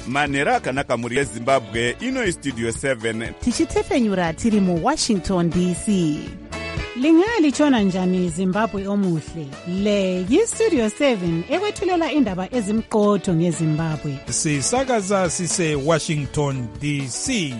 manhero akanaka muri yezimbabwe. Ino Studio 7 tichitefenyura tiri mu Washington DC. Lingalitshona njani Zimbabwe omuhle? Le yi-Studio 7 ekwethulela indaba ezimqotho ngeZimbabwe. Sisakaza sise Washington DC.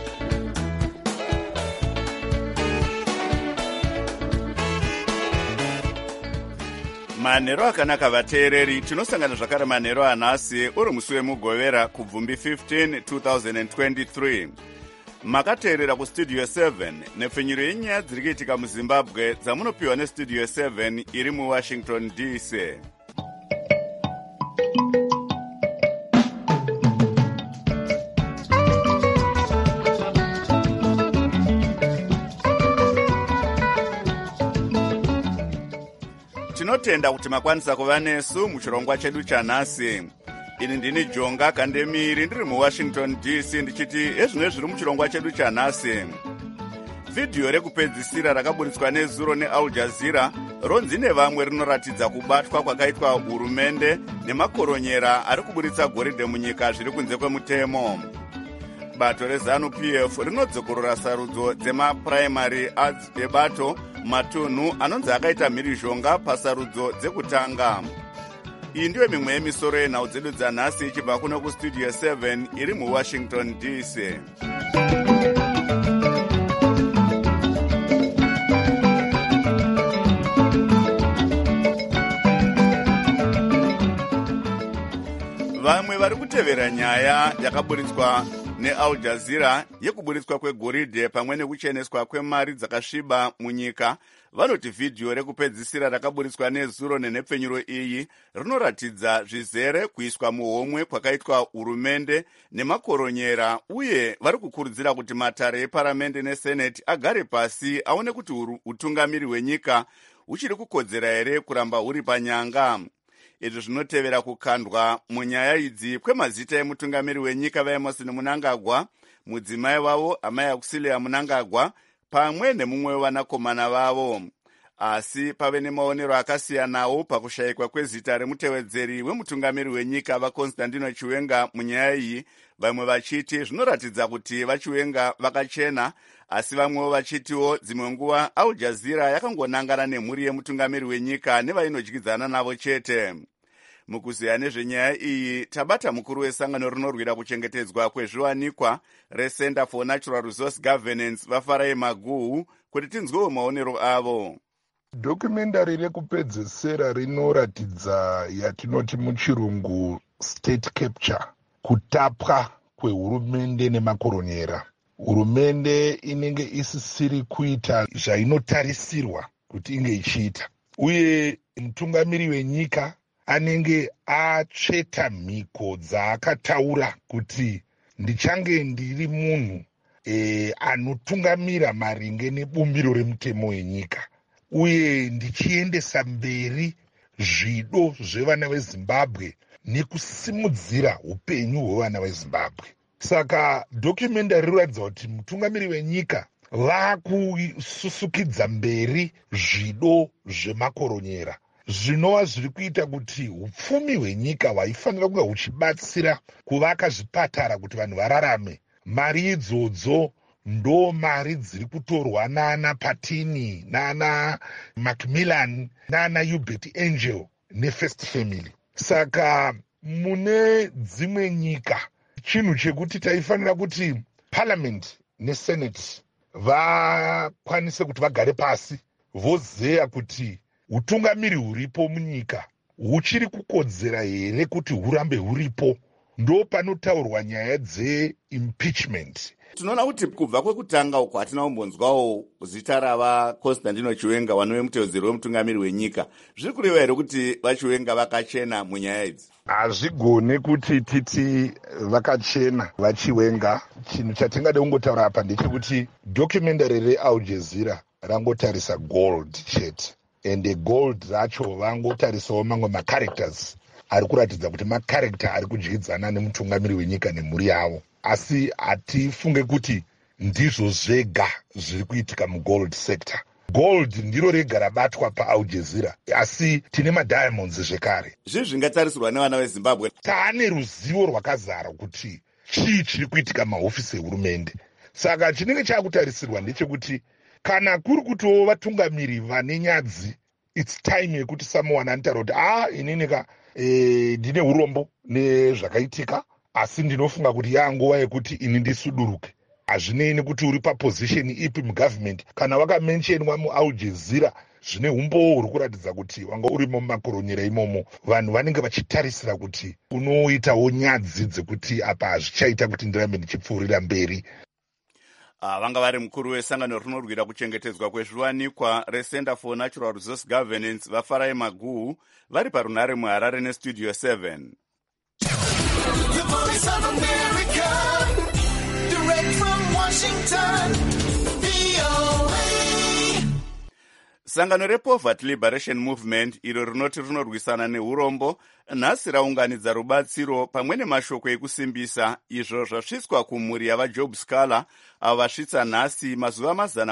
manhero akanaka vateereri. Tinosangana zvakare manhero anhasi uri musi wemugovera kubvumbi 15 2023. Makateerera kustudio 7 nepfenyuro yenyaya dziri kuitika muZimbabwe dzamunopiwa nestudio 7 iri muWashington DC. Tinotenda kuti makwanisa kuva nesu muchirongwa chedu chanhasi. Ini ndini Jonga Kandemiri ndiri muWashington DC ndichiti ezvino zviri muchirongwa chedu chanhasi. Vhidhiyo rekupedzisira rakaburitswa nezuro neAl Jazeera ronzi nevamwe rinoratidza kubatwa kwakaitwa hurumende nemakoronyera ari kuburitsa goridhe munyika zviri kunze kwemutemo. Bato reZANU-PF rinodzokorora sarudzo dzemapuraimari ebato matunhu anonzi akaita mhirizhonga pasarudzo dzekutanga. Iyi ndiyo mimwe yemisoro yenhau dzedu dzanhasi ichibva kuno kustudio 7 iri muWashington DC. Vamwe vari kutevera nyaya yakaburitswa neAl Jazeera yekuburitswa kwegoridhe pamwe nekucheneswa kwemari dzakasviba munyika vanoti vhidhiyo rekupedzisira rakaburitswa nezuro nenhepfenyuro iyi rinoratidza zvizere kuiswa muhomwe kwakaitwa hurumende nemakoronyera, uye vari kukurudzira kuti matare eparamende neseneti agare pasi aone kuti utungamiri hwenyika huchiri kukodzera here kuramba huri panyanga. Izvi zvinotevera kukandwa munyaya idzi kwemazita emutungamiri wenyika vaEmmerson Mnangagwa, mudzimai wavo Amai Auxillia Mnangagwa pamwe nemumwe wevanakomana vavo. Asi pave nemaonero akasiyanawo pakushayikwa kwezita remutevedzeri wemutungamiri wenyika vaConstantino Chiwenga munyaya iyi, vamwe vachiti zvinoratidza kuti vaChiwenga vakachena, asi vamwewo vachitiwo dzimwe nguva Al Jazeera yakangonangana nemhuri yemutungamiri wenyika nevainodyidzana navo chete. Mukuziya nezvenyaya iyi tabata mukuru wesangano rinorwira kuchengetedzwa kwezviwanikwa reCenter for Natural Resource Governance vaFarai Maguhu kuti tinzwewo maonero avo. Documentary rekupedzisira rinoratidza yatinoti muchirungu state capture, kutapwa kwehurumende nemakoronyera. Hurumende inenge isisiri kuita zvainotarisirwa kuti inge ichiita, uye mutungamiri wenyika anenge atsveta mhiko dzaakataura kuti ndichange ndiri munhu anotungamira maringe nebumbiro remutemo wenyika, uye ndichiendesa mberi zvido zvevana veZimbabwe nekusimudzira upenyu hwevana veZimbabwe. Saka documentary rinoratidza kuti mutungamiri wenyika vakususukidza mberi zvido zvemakoronyera, zvinova zviri kuita kuti upfumi hwenyika hwaifanira kunge huchibatsira kuvaka zvipatara kuti vanhu vararame, mari idzodzo ndo mari dziri kutorwa naana Patini, naana Macmillan, naana Hubert Angel neFirst Family. Saka mune dzimwe nyika chinhu chekuti taifanira kuti Parliament neSenate vakwanise kuti vagare pasi vozeya kuti utungamiri huripo munyika huchiri kukodzera here kuti hurambe huripo. Ndo panotaurwa nyaya dzeimpeachment. Tinoona kuti kubva kwekutanga uko hatina kumbonzwawo zita ravaConstantino Chiwenga wanove mutevedzeri wemutungamiri wenyika. Zviri kureva here kuti vaChiwenga vakachena munyaya idzi? Hazvigone kuti titi vakachena vaChiwenga. Chinhu chatingada kungotaura apa ndechekuti documentary reAl Jazeera rangotarisa gold chete, ende gold racho vangotarisawo mamwe macharacters ari kuratidza kuti macharacter ari kudyidzana nemutungamiri wenyika nemhuri yavo, asi hatifunge kuti ndizvo zvega zviri kuitika mugold sector. gold ndiro rega rabatwa paAl Jazeera, asi tine madiamonds zvekare. Zvizvi zvingatarisirwa nevana veZimbabwe. Taane ruzivo rwakazara kuti chii chiri kuitika mahofisi ehurumende. Saka chinenge chaakutarisirwa ndechekuti kana kuri kutiwo vatungamiri vane nyadzi, it's time yekuti someone anotaura kuti ininika ndine urombo nezvakaitika, asi ndinofunga kuti yaanguva yekuti ini ndisuduruke. Hazvinei nekuti uri paposition ipi mugovernment, kana wakamentionwa muAl Jazeera zvine umbowo huri kuratidza kuti wanga urimo mumakoronyera imomo, vanhu vanenge vachitarisira kuti unoitawo nyadzi dzekuti apa hazvichaita kuti ndirambe ndichipfuurira mberi. Vanga vari mukuru wesangano rinorwira kuchengetedzwa kwezviwanikwa reCenter for Natural Resource Governance vaFarai Maguhu vari parunare muHarare neStudio 7. Sangano rePoverty Liberation Movement iro rinoti rinorwisana neurombo nhasi raunganidza rubatsiro pamwe nemashoko ekusimbisa izvo zvasvitswa kumhuri yavaJob Scholar avo vasvitsa nhasi mazuva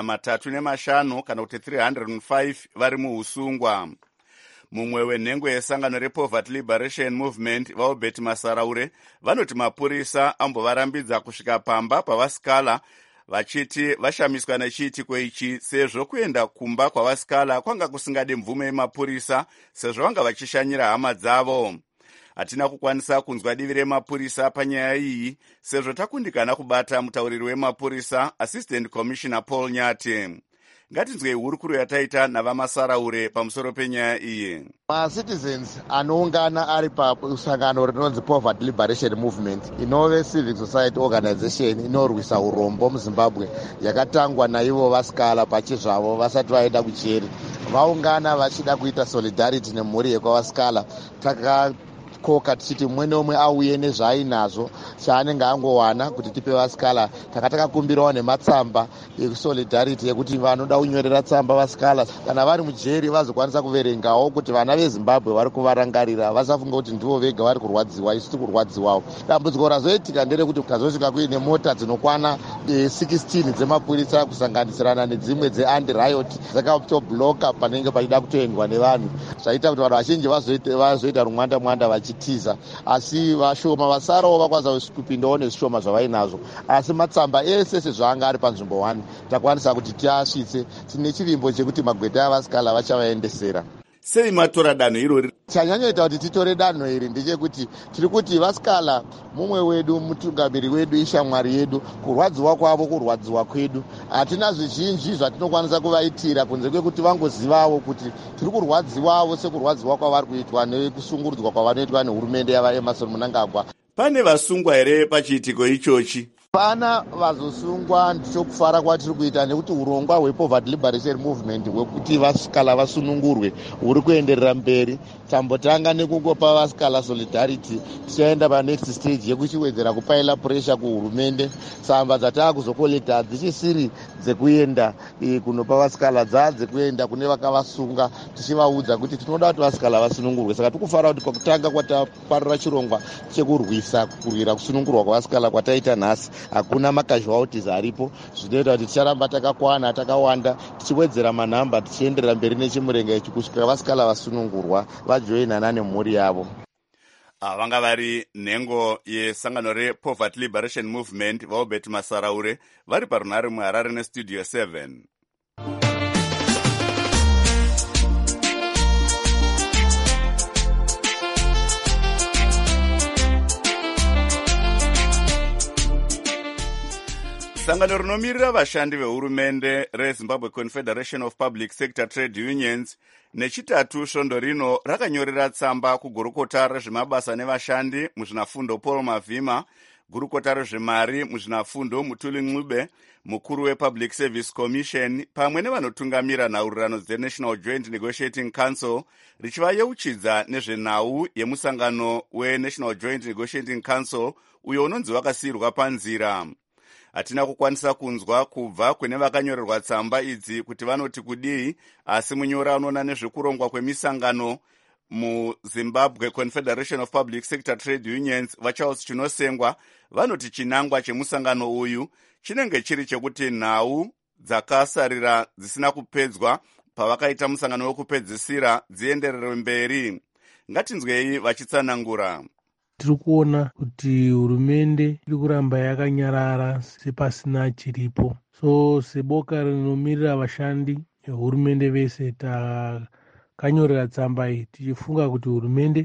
305 kana kuti 305 vari muusungwa. Mumwe wenhengo yesangano rePoverty Liberation Movement vaObert Masaraure vanoti mapurisa ambovarambidza kusvika pamba pavaScholar vachiti vashamiswa nechiitiko ichi sezvo kuenda kumba kwavaScholar kwanga kusingade mvume yemapurisa sezvo vanga vachishanyira hama dzavo. Hatina kukwanisa kunzwa divi remapurisa panyaya iyi sezvo takundikana kubata mutauriri wemapurisa Assistant Commissioner Paul Nyati. Ngatinzwei hurukuro yataita navaMasaraure pamusoro penyaya iyi. Citizens anoungana ari pasangano rinonzi Poverty Liberation Movement inove civic society organization inorwisa urombo muZimbabwe yakatangwa naivo vaScholar pachizvavo vasati vaenda kucheri. Vaungana vachida kuita solidarity nemhuri yekwavaScholar. Koka tichiti mumwe neumwe auye nezvaainazvo chaanenge angowana kuti tipe vaScholar. Takakumbirawo nematsamba ekusolidarity yekuti vanoda kunyorera tsamba vaScholar kana vari mujeri vazokwanisa kuverengawo kuti vana veZimbabwe vari kuvarangarira, vasafunga kuti ndivo vega vari kurwadziwa, isu tiri kurwadziwawo. Dambudziko razoitika nderekuti kazosvika kuine mota dzinokwana 16 dzemapurisa kusanganisirana nedzimwe dzeanti-riot dzakatobloka panenge pachida kutoendwa nevanhu, zvaita kuti vanhu vazhinji vazoita rumwanda vachitiza, asi vashoma vasarawo vakwanisa kupindawo nezvishoma zvavainazvo. Asi matsamba ese sezvaanga ari panzvimbo 1 takwanisa kuti tiasvitse. Tine chivimbo chekuti magwete avaScholar vachavaendesera. Sei matora danho irori? Chanyanyoita kuti titore danho iri ndechekuti tiri kuti vaScholar mumwe wedu, mutungamiri wedu, ishamwari yedu, kurwadziwa kwavo kurwadziwa kwedu. Hatina zvizhinji zvatinokwanisa kuvaitira kunze kwekuti vangozivawo kuti tiri kurwadziwawo sekurwadziwa kwavari kuitwa nekusungurudzwa kwavanoitwa nehurumende yavaEmmerson Mnangagwa. Pane vasungwa here pachiitiko ichochi? Pana vazosungwa, ndicho kufara kwatiri kuita nekuti urongwa hwePoverty Liberation Movement hwekuti vaScholar vasunungurwe huri kuenderera mberi. Tambotanga nekungopa vaScholar solidarity, tichaenda panext stage yekuchiwedzera kupaila pressure kuhurumende. Tsamba dzataakuzokolekta hadzichisiri dzekuenda kunopa vaScholar, dzekuenda kune vakavasunga tichivaudza kuti tinoda kuti vaScholar vasunungurwe. Saka tikufara kuti pakutanga kwataparira chirongwa chekurwisa kurwira kusunungurwa kwavaScholar kwataita nhasi hakuna macasualties aripo, zvinoita kuti ticharamba takakwana takawanda tichiwedzera manhamba tichienderera mberi nechimurenge ichi kusvika vaScholar vasunungurwa vajoinana nemhuri yavo. Vanga vari nhengo yesangano rePoverty Liberation Movement vaObert Masaraure vari parunare muHarare neStudio 7. Sangano rinomirira vashandi vehurumende reZimbabwe Confederation of Public Sector Trade Unions nechitatu svondo rino rakanyorera tsamba kugurukota rezvemabasa nevashandi muzvinafundo Paul Mavhima, gurukota rezvemari muzvinafundo Mutuli Ncube, mukuru wePublic Service Commission pamwe nevanotungamira nhaurirano dzeNational Joint Negotiating Council richivayeuchidza nezvenhau yemusangano weNational Joint Negotiating Council uyo unonzi wakasiyirwa panzira. Hatina kukwanisa kunzwa kubva kune vakanyorerwa tsamba idzi kuti vanoti kudii, asi munyora unoona nezvekurongwa kwemisangano muZimbabwe Confederation of Public Sector Trade Unions vaCharles Chinosengwa vanoti chinangwa chemusangano uyu chinenge chiri chekuti nhau dzakasarira dzisina kupedzwa pavakaita musangano wekupedzisira dzienderere mberi. Ngatinzwei vachitsanangura. Tiri kuona kuti hurumende iri kuramba yakanyarara sepasina chiripo. So seboka rinomirira vashandi hurumende vese takanyorera tsamba iyi tichifunga kuti hurumende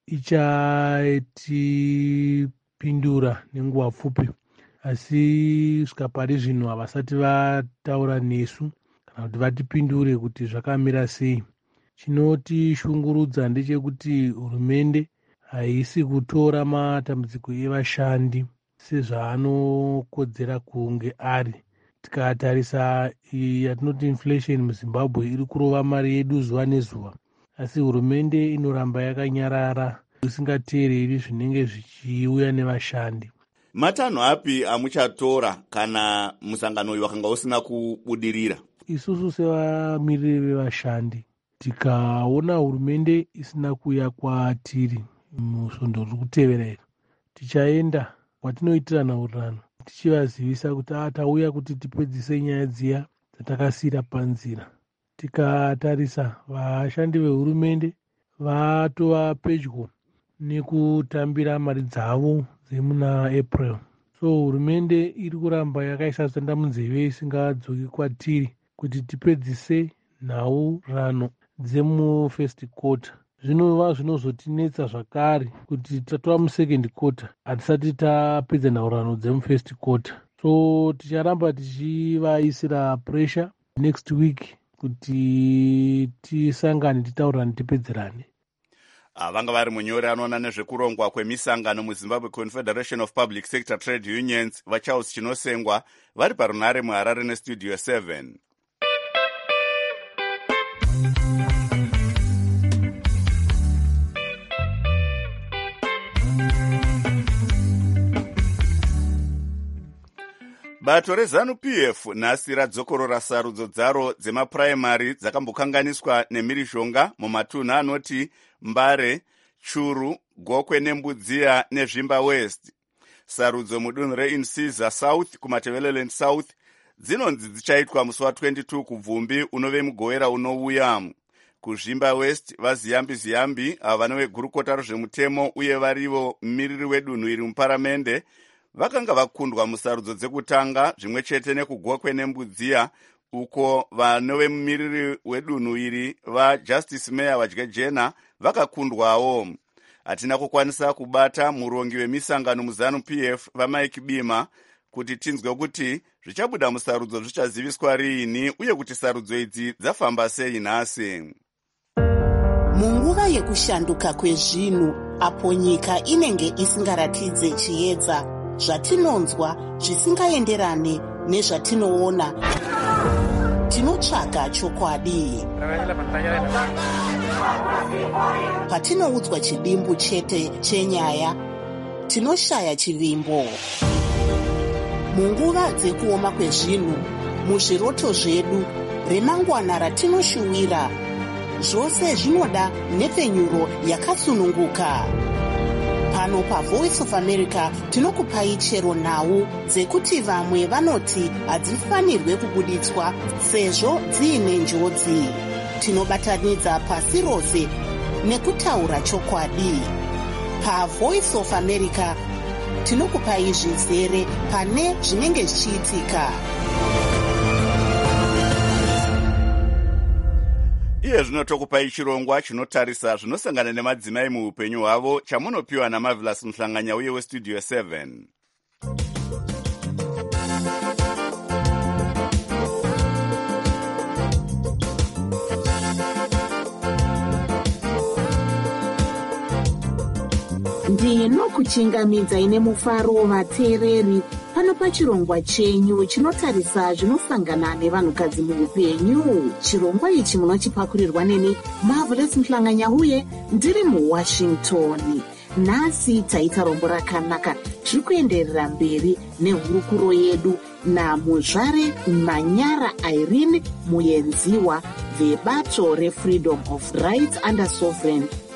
ichatipindura nenguva pfupi, asi svika pari zvino havasati vataura nesu kana kuti vatipindure kuti zvakamira sei. Chinotishungurudza ndechekuti hurumende haisi kutora matambudziko evashandi sezvaanokodzera kunge ari. Tikatarisa yatinoti inflation muZimbabwe iri kurova mari yedu zuva nezuva, asi hurumende inoramba yakanyarara isingateereri zvinenge zvichiuya nevashandi. Matanho api amuchatora kana musangano uyu wakanga usina kubudirira? Isusu sevamiriri vevashandi tikaona hurumende isina kuuya kwatiri musvondo riri kutevera iri, tichaenda kwatinoitira nhaurirano tichivazivisa kuti tauya kuti tipedzise nyaya dziya dzatakasira panzira. Tikatarisa vashandi vehurumende vatova pedyo nekutambira mari dzavo dzemuna April. So hurumende iri kuramba yakaisa tsanda munzeve isingadzoki kwatiri kuti tipedzise nhaurirano dzemufirst quarter. Zvinova zvinozotinetsa zvakare kuti tatora musecond quarter hatisati tapedza nhaurirano dzemufirst quarter. So ticharamba tichivaisira pressure next week kuti tisangane titaurirane tipedzerane. Vanga vari munyori anoona nezvekurongwa kwemisangano muZimbabwe Confederation of Public Sector Trade Unions vaCharles Chinosengwa vari parunare muHarare nestudio 7. Bato reZANU-PF nhasi radzokorora sarudzo dzaro dzemapuraimari dzakambokanganiswa nemhirizhonga mumatunhu anoti Mbare, Churu, Gokwe neMbudziya neZvimba West. Sarudzo mudunhu reInsiza South kuMatabeleland South dzinonzi dzichaitwa musi wa22 kubvumbi unove mugowera unouya. KuZvimba West vaZiyambi ava vanowegurukota rezvemutemo uye varivo mumiriri wedunhu iri muparamende vakanga vakundwa musarudzo dzekutanga zvimwe chete nekugokwe neMbudziya uko vanove mumiriri wedunhu iri vaJustice Mayor Wadyejena vakakundwawo. Hatina kukwanisa kubata murongi wemisangano muZANU-PF vaMike Bima kuti tinzwe kuti zvichabuda musarudzo zvichaziviswa riini uye kuti sarudzo idzi dzafamba sei nhasi. Munguva yekushanduka kwezvinhu apo nyika inenge isingaratidze chiedza, zvatinonzwa zvisingaenderane nezvatinoona, tinotsvaga chokwadi. Patinoudzwa chidimbu chete chenyaya, tinoshaya chivimbo. Munguva dzekuoma kwezvinhu, muzviroto zvedu, remangwana ratinoshuwira, zvose zvinoda nhepfenyuro yakasununguka. Pano paVoice of America tinokupai chero nhau dzekuti vamwe vanoti hadzifanirwe kubuditswa sezvo dziine njodzi. Tinobatanidza pasi rose nekutaura chokwadi. PaVoice of America tinokupai zvizere pane zvinenge zvichiitika. Iye zvino tokupai chirongwa chinotarisa zvinosangana nemadzimai muupenyu hwavo chamunopiwa naMarvelous Mhlanganya uye westudio 7. Ndinokuchingamidza ine mufaro vateereri pano pachirongwa chenyu chinotarisa zvinosangana nevanhukadzi muupenyu. Chirongwa ichi munochipakurirwa neni Marvelous Mhlanganya uye ndiri muWashington. Nhasi taita rombo rakanaka tiri kuenderera mberi nehurukuro yedu namuzvare Manyara Irene Muyenziwa vebato reFreedom of Rights under Sovereign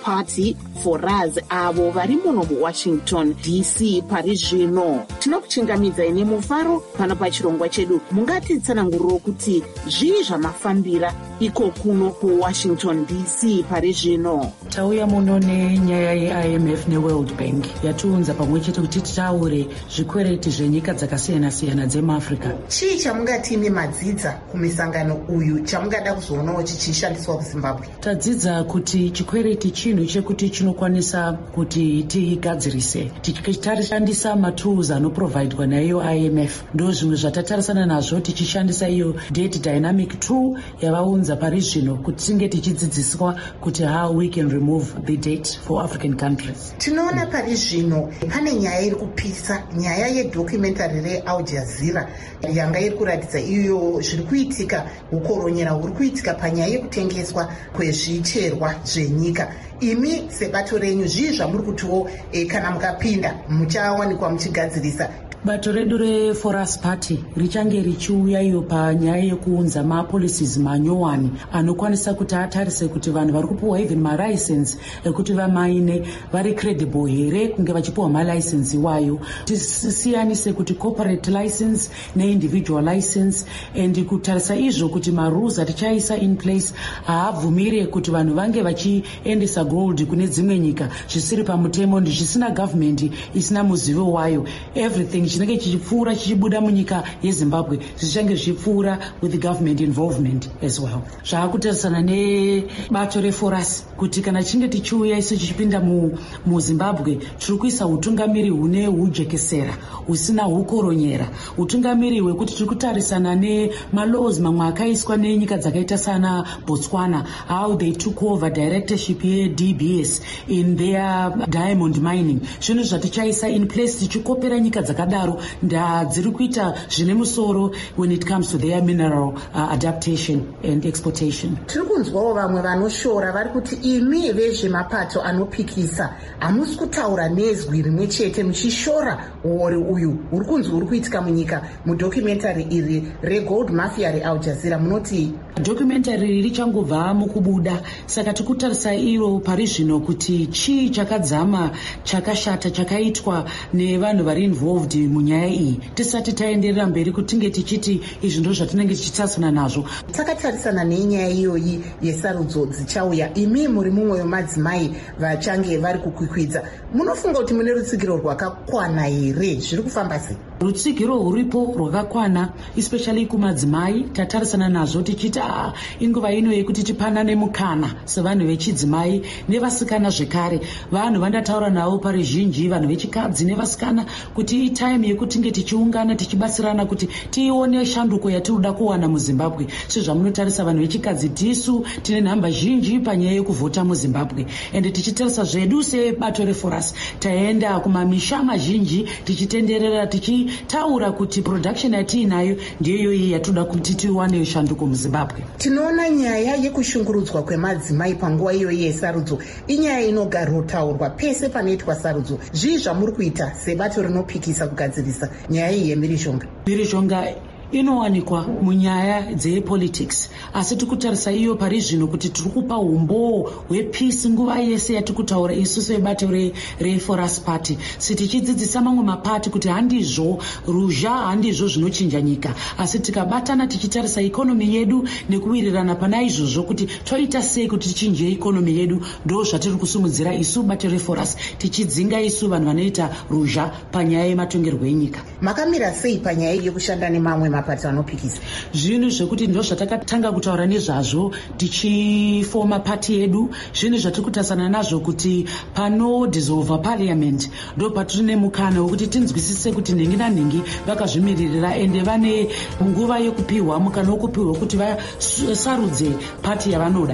Party for Us avo vari muno muwashington DC pari zvino. Tinokuchingamidzai nemufaro pano pachirongwa chedu. Mungatitsananguriro kuti zvii zvamafambira iko kuno kuwashington DC pari zvino. Tauya muno nenyaya yeIMF neWorld Bank yatiunza pamwe chete kuti titaure zvikwereti zvenyika dzakasiyana-siyana dzemuAfrica. Chii chamungati madzidza kumisangano uyu chamungada kuzoonawo chichishandiswa kuZimbabwe? Tadzidza kuti chikwereti chinhu chekuti chinokwanisa kuti tigadzirise tichitashandisa matools anoprovidwa nayo IMF. Ndo zvimwe zvatatarisana nazvo tichishandisa iyo date dynamic tool yavaunza pari zvino kuti tinge tichidzidziswa kuti how we can remove the debt for African countries. Tinoona pari zvino pane nyaya iri kupisa, nyaya yedocumentary reAl Jazeera yanga iri kuratidza iyo zviri kuitika, ukoronyera huri kuitika panyaya yekutengeswa kwezvicherwa zvenyika. Imi sebato renyu zvii zvamuri kutiwo kana mukapinda muchawanikwa muchigadzirisa? Bato redu reFor Us Party richange richiuya iyo panyaya yekuunza mapolicies manyowani anokwanisa kuti atarise kuti vanhu vari kupiwa even malicense ekuti vamaine vari credible here kunge vachipiwa malicense iwayo. Tisiyanise kuti corporate license neindividual license, and kutarisa izvo kuti marules atichaisa in place haabvumire kuti vanhu vange vachiendesa gold kune dzimwe nyika zvisiri pamutemo ndizvisina government isina muzivo wayo. Everything chinenge chichipfuura chichibuda munyika yeZimbabwe zvichange zvichipfuura with the government involvement as well. Zvakutarisana nebato reFor Us kuti kana chinge tichiuya isu chichipinda muZimbabwe tiri kuisa utungamiri hune hujekesera husina hukoronyera, utungamiri hwekuti tiri kutarisana nemalaws mamwe akaiswa nenyika dzakaita sana Botswana, how they took over directorship yeDBS in their diamond mining. Zvinhu zvatichaisa in place tichikopera nyika dzakadaro dziri kuita zvine musoro when it comes to their mineral adaptation and exportation. Tiri kunzwawo vamwe vanoshora vari kuti imi vezvemapato anopikisa hamusi kutaura nezwi rimwe chete muchishora uori uyu uri kunzi uri kuitika munyika mudocumentary iri regold mafia reAl Jazeera. Munoti documentary richangobva mukubuda, saka tikutarisa iro pari zvino kuti chii chakadzama chakashata chakaitwa nevanhu vari involved munyaya iyi tisati taenderera mberi kuti tinge tichiti izvi ndo zvatinenge tichitarisana nazvo. Takatarisana nenyaya iyoyi yesarudzo dzichauya, imi muri mumwe wemadzimai vachange vari kukwikwidza, munofunga kuti mune rutsigiro rwakakwana here? Zviri kufamba sei? Rutsigiro ruripo rwakakwana, especially kumadzimai. Tatarisana nazvo tichiti inguva ino yekuti tipanane mukana sevanhu vechidzimai nevasikana zvekare. Vanhu vandataura navo pari zhinji, vanhu vechikadzi nevasikana, kuti itime yekuti nge tichiungana tichibatsirana kuti tione shanduko yatinoda kuwana muZimbabwe. Sezvamunotarisa vanhu vechikadzi tisu tine nhamba zhinji panyaya yekuvhota muZimbabwe, ende tichitarisa zvedu sebato reFor Us taenda kumamisha mazhinji tichitenderera tichitaura kuti production yatiinayo ndiyo iyi yatoda kuti tiwane shanduko muZimbabwe. Tinoona nyaya yekushungurudzwa kwemadzimai panguva iyoyi yesarudzo inyaya inogarotaurwa pese panoitwa sarudzo. Zvii zvamuri kuita sebato rinopikisa kugadzirisa nyaya iyi yemhirizhonga? Mhirizhonga inowanikwa munyaya dzepolitics, asi tikutarisa iyo pari zvino kuti tiri kupa umbo hwepeace nguva yese yatikutaura isu sebato reFor Us Party. Sitichidzidzisa mamwe mapati kuti handizvo ruzha, handizvo zvinochinja nyika, asi tikabatana tichitarisa ikonomi yedu nekuwirirana pana izvozvo kuti toita sei kuti tichinje ikonomi yedu, ndo zvatiri kusumudzira isu bato reFor Us, tichidzinga isu vanhu vanoita ruzha panyaya yematongerwo enyika. Makamira sei panyaya yekushanda nemamwe mapato anopikisa? Zvinhu zvekuti ndo zvatakatanga kutaura nezvazvo tichifoma pati yedu, zvinhu zvatiri kutasana nazvo kuti pano dissolve parliament ndo patiri nemukana wekuti tinzwisise kuti nhengi nanhengi vakazvimiririra ende vane nguva yekupiwa mukana wekupiwa kuti vasarudze pati yavanoda.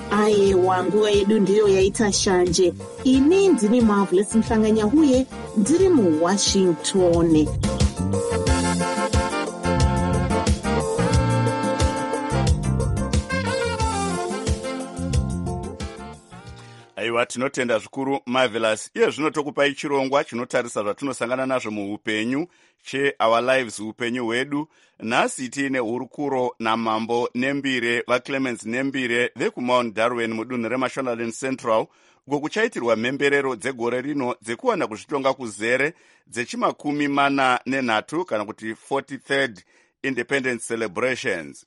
Aiwa, nguva yedu ndiyo yaita shanje. Ini ndini Marvelous Mhlanganyahuye ndiri muWashington. Aiwa, tinotenda zvikuru Marvelous. Iye zvino tokupai chirongwa chinotarisa zvatinosangana nazvo muupenyu cheOur Lives, upenyu hwedu. Nhasi tiine Hurukuro naMambo Nembire, vaClemens Nembire vekuMount Darwin mudunhu reMashonaland Central, uko kuchaitirwa mhemberero dzegore rino dzekuwana kuzvitonga kuzere dzechi43 kana kuti 43rd independence celebrations.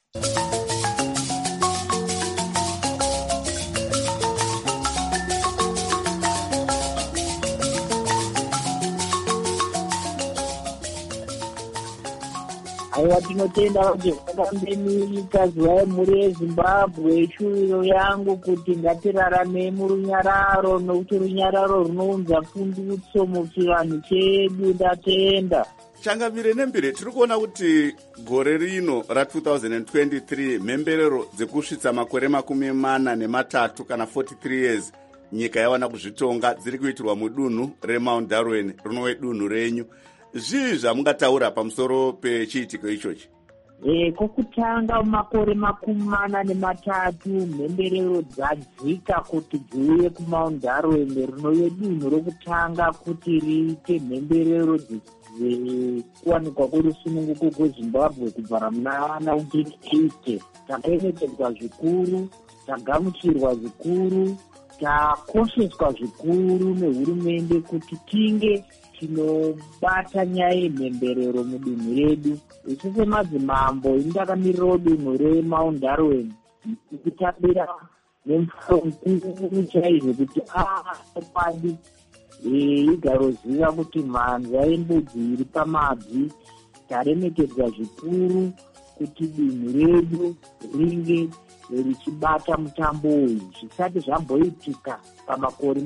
aiwa tinotenda kuti zvakambemika zuva yemhuri yezimbabwe shuwiro yangu kuti ngatirarame murunyararo nokuti runyararo runounza pundutso muchivanhu chedu. Ndatenda changambire nembire tiri kuona kuti gore rino ra2023 mhemberero dzekusvitsa makore 43 kana 43 years nyika yawana kuzvitonga dziri kuitirwa mudunhu reMount Darwin rinove dunhu renyu. Zvii zvamungataura pamusoro pechiitiko ichochi? Kokutanga makore 43 mhemberero dzadzika kuti dziuye kuMount Darwin rinove dunhu rokutanga kuti riite mhemberero dzekuwanikwa kwerusununguko kweZimbabwe kubvira muna 1980. Takaemekedzwa zvikuru, tagamuchirwa zvikuru, takosheswa zvikuru nehurumende kuti tinge tinobata nyaya yemhemberero mudunhu redu. Isu semadzimambo indakamirirawo dunhu reMount Darwin kutambira nemufaro mukuru chaizvo kuti padi igaroziva kuti mhanza yembudzi iri pamabvi. Taremekedzwa zvikuru kuti dunhu redu ringe richibata mutambo uyu zvisati zvamboitika pamakore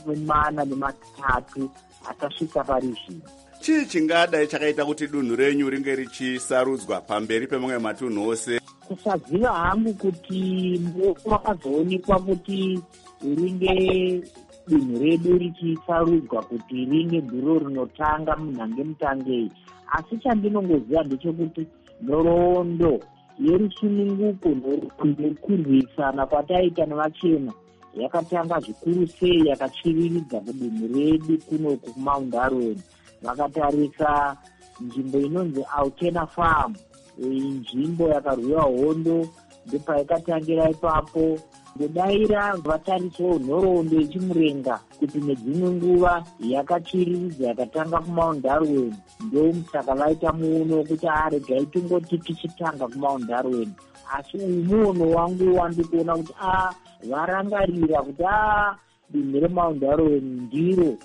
43 akasvika pari zvino. Chii chingadai chakaita kuti dunhu renyu ringe richisarudzwa pamberi pemamwe matunhu ose? Kusaziva hangu kuti kwakazoonekwa kuti ringe dunhu redu richisarudzwa kuti ringe ndiro rinotanga munhange mutangei. Asi chandinongoziva ndechekuti nhoroondo yerusununguko nekurwisana kwataita nevachena yakatanga zvikuru sei yakachiviridza kudunhu redu kuno kuMount Darwin. Vakatarisa nzvimbo inonzi Autena Farm, nzvimbo yakarwiwa hondo, ndopaikatangira ipapo. Ngodaira vatarisawo nhoroondo yechimurenga kuti nedzimwe nguva yakachiviridza yakatanga kuMount Darwin. Ndomusaka vaita muono kuti regai tongoti tichitanga kuMount Darwin. Asi muono wangu wandikuona kuti varangarira kuti dunhu reMount Darwin ndiro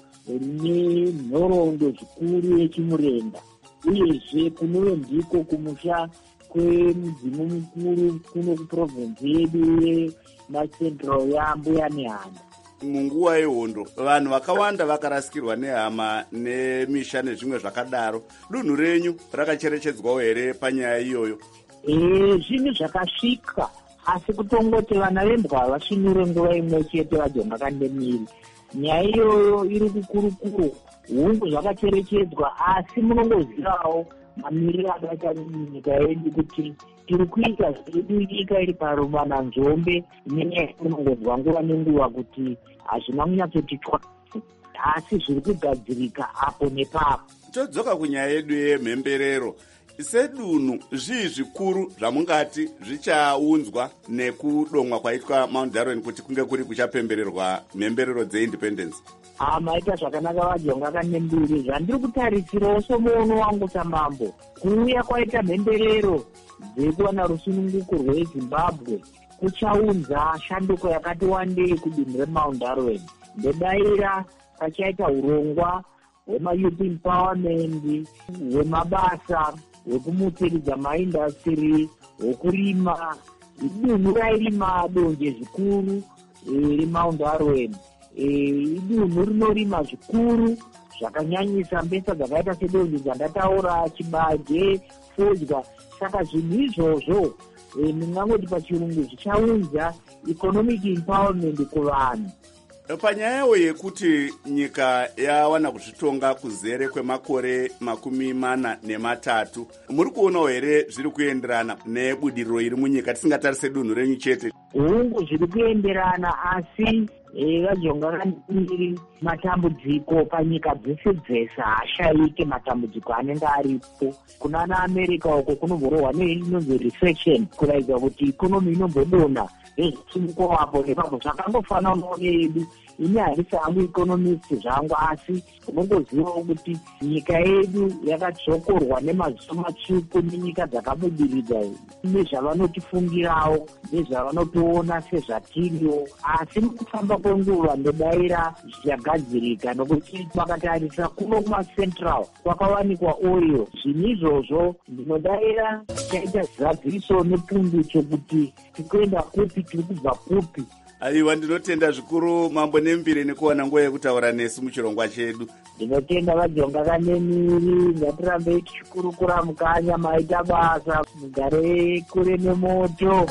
rine nhoroondo zvikuru yechimurenga, uyezve kunove ndiko kumusha kwemudzimu mukuru kuno kuprovinsi yedu yeMacentral yaMbuya neHanda. Munguva yehondo vanhu vakawanda vakarasikirwa nehama nemisha nezvimwe zvakadaro. Dunhu renyu rakacherechedzwawo here panyaya iyoyo? Zvinhu zvakasvika, asi kutongoti vana vembwa vasvinure nguva imwe chete vajonga kandemiri. Nyaya iyoyo iri kukurukuru, hungu zvakacherechedzwa, asi munongozivawo mamiriro akaita nyika yedu kuti tiri kuita zvedu nyika iri parumana nzombe. Nenyaya inongonzwa nguva nenguva kuti hazvina kunyatsoti twasi, asi zviri kugadzirika apo nepapo. Todzoka kunyaya yedu yemhemberero. Sedunhu zvii zvikuru zvamungati zvichaunzwa nekudomwa kwaitwa Mount Darwin kuti kunge kuri kuchapembererwa mhemberero dzeindependence? Maita zvakanaka vajonga kanembiri. Zvandiri kutarisirawo somuono wangu samambo, kuuya kwaita mhemberero dzekuwana rusununguko rweZimbabwe kuchaunza shanduko yakati wandei kudunhu reMount Darwin. Ndodaira pachaita urongwa hwemayouth empowerment, hwemabasa, hwekumutsiridza maindastry, hwekurima. Idunhu rairima donje zvikuru reMount Darwin. Idunhu rinorima zvikuru zvakanyanyisa mbesa dzakaita sedonje dzandataura, chibage, fodya. Saka zvinhu izvozvo ndingangoti pachirungu zvichaunza economic empowerment kuvanhu. Panyayawo yekuti nyika yawana kuzvitonga kuzere kwemakore 43, muri kuonawo here zviri kuenderana nebudiriro iri munyika tisingatarise dunhu renyu chete? Hungu zviri kuenderana, asi vajonga kandiri matambudziko panyika dzese dzese hashaike matambudziko anenge aripo. Kuna naAmerica uko kunomborohwa neinonzi recession, kuratidza kuti ikonomi inombodonha vezvisimukowapo nepapo zvakangofananawo needu. Ini handisi hangu economist zvangu, asi unongozivawo kuti nyika yedu yakadzokorwa nemaziso matsvuku nenyika dzakabudiridza nezvavanotifungirawo nezvavanotiona sezvatiriwo. Asi mukufamba kwenguva ndodayira zvichagadzirika, nokuti makatarisa kuno kumacentral kwakawanikwa oil. Zvinhu izvozvo ndinodayira chaita zadziso nepundutso kuti tikuenda kupi, tiri kubva kupi. Aiwa, ndinotenda zvikuru Mambo Nembire nekuwana nguva yekutaura nesu muchirongwa chedu. Ndinotenda vajonga kanemiri, ngatirambe tichikurukura mukanya maita basa, mugare kure nemoto.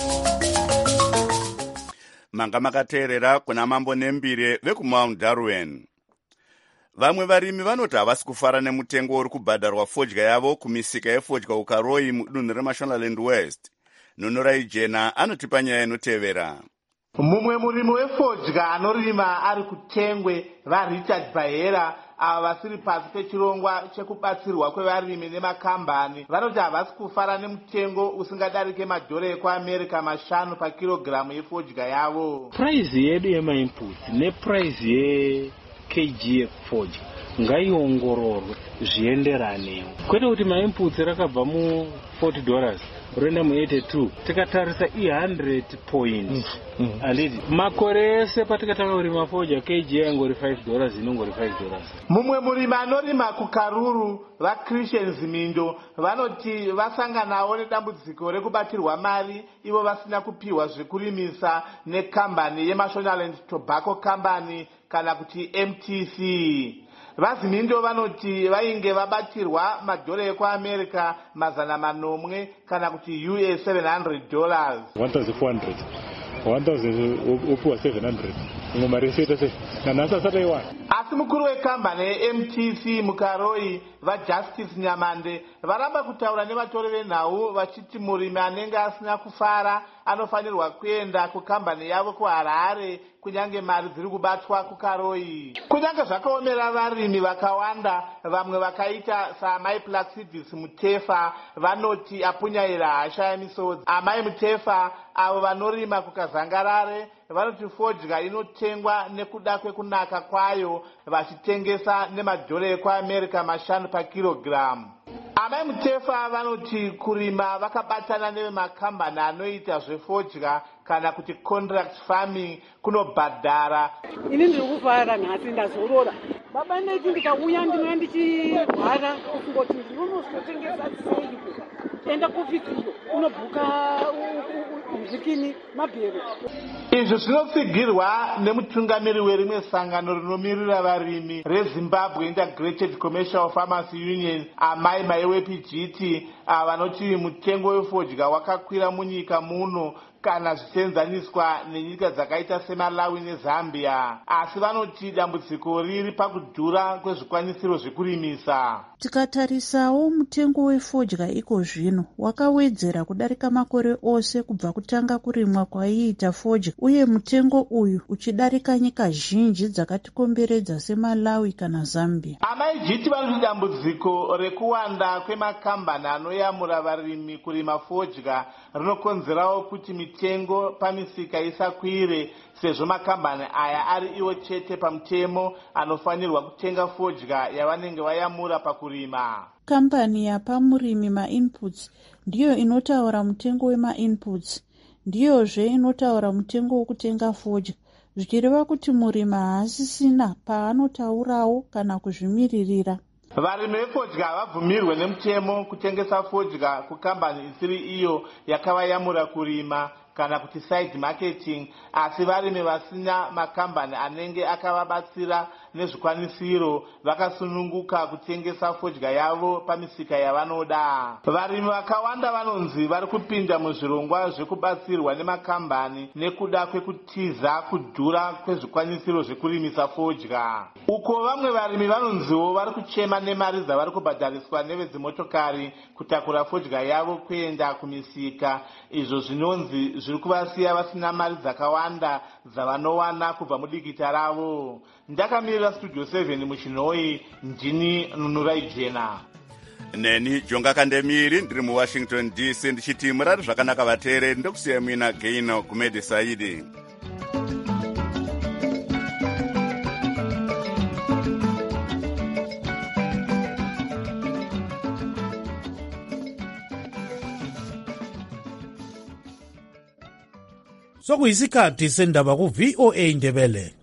Manga makateerera kuna Mambo Nembire vekumount Darwen. Vamwe varimi vanoti havasi kufara nemutengo uri kubhadharwa fodya yavo kumisika yefodya ukaroi mudunhu reMashonaland West. Nunurai Jena anotipa nyaya inotevera. Mumwe murimi wefodya anorima ari kuTengwe vaRichard Bahera ava vasiri pasi pechirongwa chekubatsirwa kwevarimi nemakambani vanoti havasi kufara nemutengo usingadarike madhora ekuAmerica 5 pakirogiramu yefodya yavo. Price yedu yemainputs neprice yeKG yefodya ngaiongororwe zvienderanewo, kwete kuti mainputs rakabva mu$40 roenda mu82 tikatarisa i100 points anditi makore ese patikatanga kurima fodya kg yangori $5 inongori $5. Mumwe murimi anorima kuKaruru vaChristian Zimindo vanoti vasanganawo nedambudziko rekubatirwa mari ivo vasina kupiwa zvekurimisa nekambani yeMashonaland Tobacco Company kana kuti MTC. VaZimindo vanoti vainge vabatirwa madhora ekuAmerica 800 kana kuti US $700. 1,400 1,000 upiwa 700 imwe mari yese nanhasi asati iwana. Asi mukuru wekambani yeMTC mukaroi vaJustice Nyamande varamba kutaura nevatori venhau vachiti murimi anenge asina kufara anofanirwa kuenda kukambani yavo kuHarare kunyange mari dziri kubatwa kukaroi. Kunyange zvakaomera varimi vakawanda, vamwe vakaita saamai Placidis Mutefa vanoti apunyaira hasha yemisodzi. Amai Mutefa avo vanorima kuKazangarare vanoti fodya inotengwa nekuda kwekunaka kwayo vachitengesa nemadhora ekuAmerica 5 pakirogiramu. Amai Mutefa vanoti kurima vakabatana nevemakambani anoita zvefodya kana kuti contract farming kunobhadhara. Ini ndiri kufara nhasi ndazorora. Baba neti ndikauya ndinoya ndichirwara kungoti ndinonozotengesa seiko. Enda kuofisiyo unobhuka muzvikini mabhero. Izvi zvinotsigirwa nemutungamiri werimwe sangano rinomirira varimi reZimbabwe Integrated Commercial Farmers Union amai Maiwe Pijiti vanoti mutengo wefodya wakakwira munyika muno kana zvichienzaniswa nenyika dzakaita seMalawi neZambia, asi vanoti dambudziko riri pakudhura kwezvikwanisiro zvekurimisa. Tikatarisawo mutengo wefodya iko zvino wakawedzera kudarika makore ose kubva kutanga kurimwa kwaiita fodya, uye mutengo uyu uchidarika nyika zhinji dzakatikomberedza seMalawi kana Zambia. Amai Jiti vanoti dambudziko rekuwanda kwemakambani anoyamura varimi kurima fodya rinokonzerawo kuti mitengo pamisika isakwire, sezvo makambani aya ari iwo chete pamutemo anofanirwa kutenga fodya yavanenge vayamura pakurima. Kambani yapamurimi mainputs ndiyo inotaura mutengo wemainputs, ndiyozve inotaura mutengo wokutenga fodya, zvichireva kuti murimi haasisina paanotaurawo kana kuzvimiririra. Varimi vefodya havabvumirwe nemutemo kutengesa fodya kukambani isiri iyo yakavayamura kurima kana kuti side marketing, asi varimi vasina makambani anenge akavabatsira nezvikwanisiro vakasununguka kutengesa fodya yavo pamisika yavanoda. Varimi vakawanda vanonzi vari kupinda muzvirongwa zvekubatsirwa nemakambani nekuda kwekutiza kudhura kwezvikwanisiro zvekurimisa fodya. Uko vamwe varimi vanonziwo vari kuchema nemari dzavari kubhadhariswa nevezimotokari kutakura fodya yavo kuenda kumisika, izvo zvinonzi zviri kuvasiya vasina mari dzakawanda dzavanowana kubva mudikita ravo. Ndakamirira Studio 7 muchinhoi, ndini Nunurai Jena. neni jonga kandemiri ndiri muwashington dc ndichiti murari zvakanaka vateereri ndokusiya muina gaino kumedi saidi. sokuyisikhathi sendaba ku-VOA Ndebele.